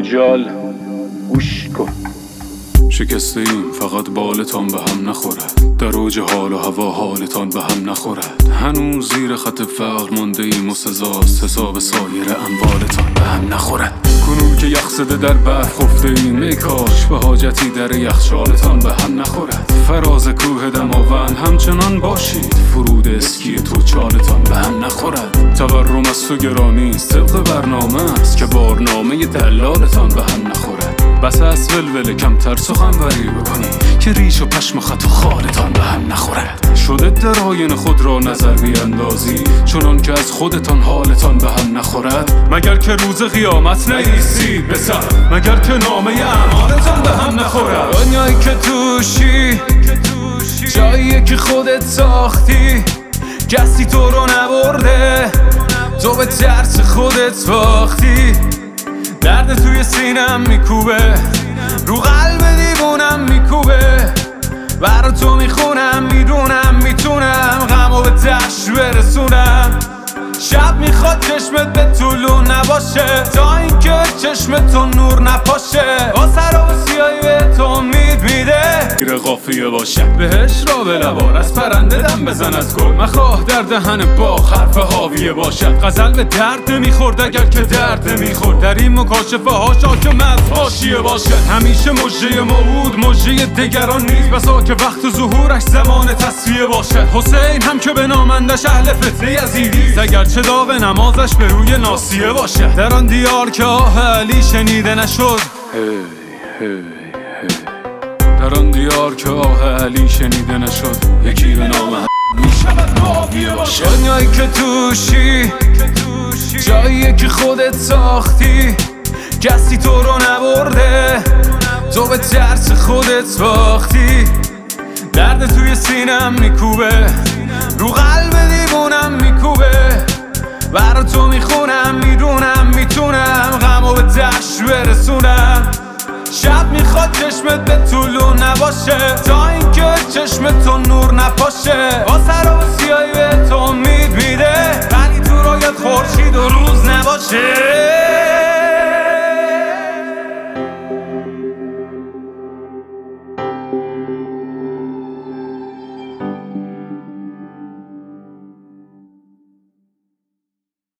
مجال گوش کن. شکسته ایم فقط بالتان به هم نخورد، در اوج حال و هوا حالتان به هم نخورد. هنوز زیر خط فقر مانده ایم و سزاست حساب سایر اموالتان به هم نخورد. کنون که یخ زده در برف خفته ایم، ای کاش به حاجتی در یخچالتان به هم نخورد. فراز کوه دماوند همچنان باشید، فرود اسکی تو چالتان به هم نخورد. تورم از تو گرانیست طبق برنامه است که بارنامه دلالتان به هم نخورد. بس از ولوله کمتر سخنوری بکنی که ریش و پشم و خط و خالتان به هم نخورد. شده در آینه خود را نظر بیندازی چنان که از خودتان حالتان به هم نخورد. مگر که روز قیامت نیستید به سر، مگر که نامه اعمالتان به هم نخورد. دنیایی که توشی جاییه که خودت ساختی، کسی تو رو نبرده، تو به ترس خودت باختی. درد توی سینم میکوبه، رو قلب دیوونم میکوبه، برا تو میخونم میدونم میتونم غمو به دشت برسونم. شب میخواد چشمت به طولو نباشه تا اینکه چشمت تو نور نپاشه. آسر و سیایی به تو امید میده، گیر قافیه باشه بهش را به لبار، از پرنده دم بزن از گل مخواه در دهن باغ حرف حاویه باشد. غزل به درد نمیخورد اگر که درد میخورد، در این مکاشفه ها شاکم از حاشیه باشد. همیشه مژه ما بود مژه دگران نیست، بسا که وقت ظهورش زمان تصفیه باشد. حسین هم که به نامندش اهل فتنه یزیدی، اگر چه داغ نمازش به روی ناسیه باشه. در آن دیار که آه علی شنیده نشد، در آن دیار که آه علی شنیده نشد، یکی به نام میشود معاویه باشه. دنیایی که توشی جاییه که خودت ساختی، کسی تو رو نبرده، تو به ترس خودت باختی. درد توی سینم میکوبه، رو قلب دیوونم میکوبه، برا تو میخونم میدونم میتونم غمو به دشت برسونم. شب میخواد چشمت به طولو نباشه تا اینکه چشمت تو نور نپاشه. آسر و سیایی به تو امید میده، ولی تو رویت خورشید و روز نباشه.